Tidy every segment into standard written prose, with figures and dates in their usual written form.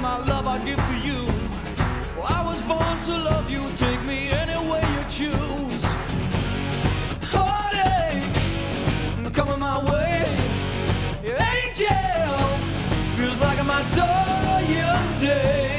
my love I give to you. Well, I was born to love you, take me any way you choose. Heartache coming my way, angel feels like my dying day.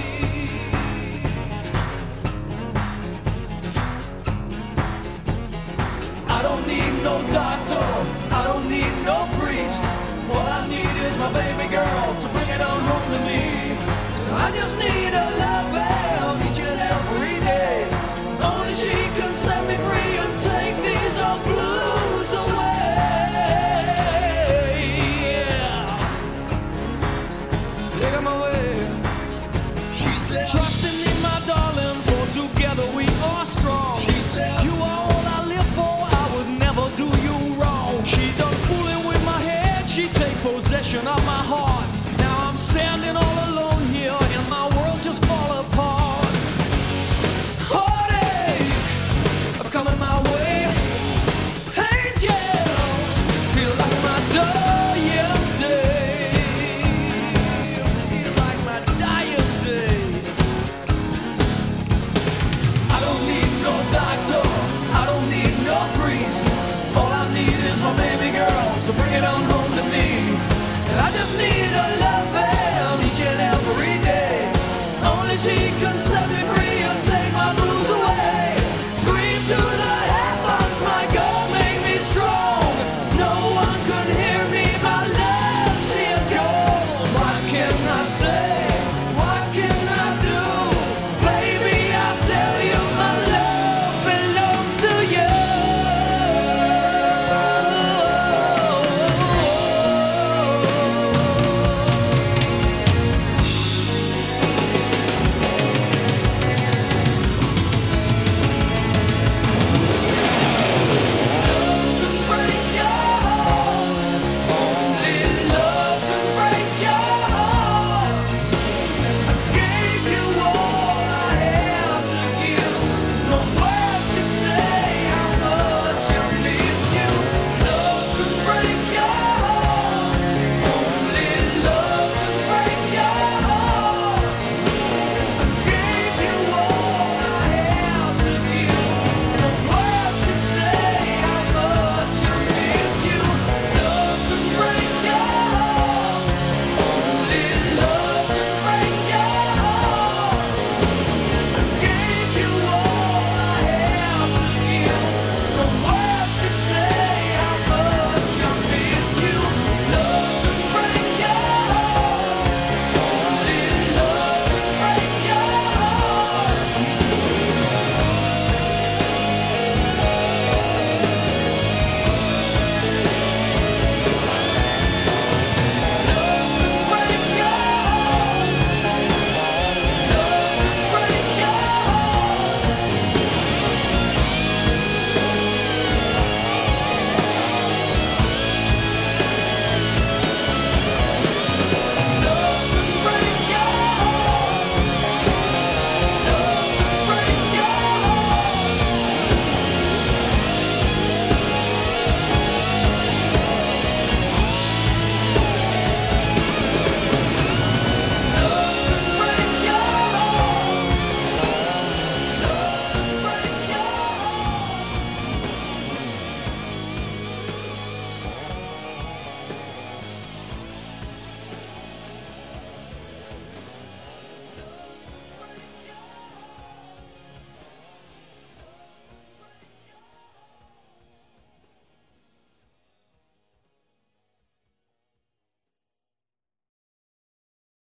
I don't need no doctor, I don't need no priest. All I need is my baby girl to bring it on home to me. I just need a loving each and every day. Only she can set me free and take these old blues away. Yeah. Take 'em away. She said, trust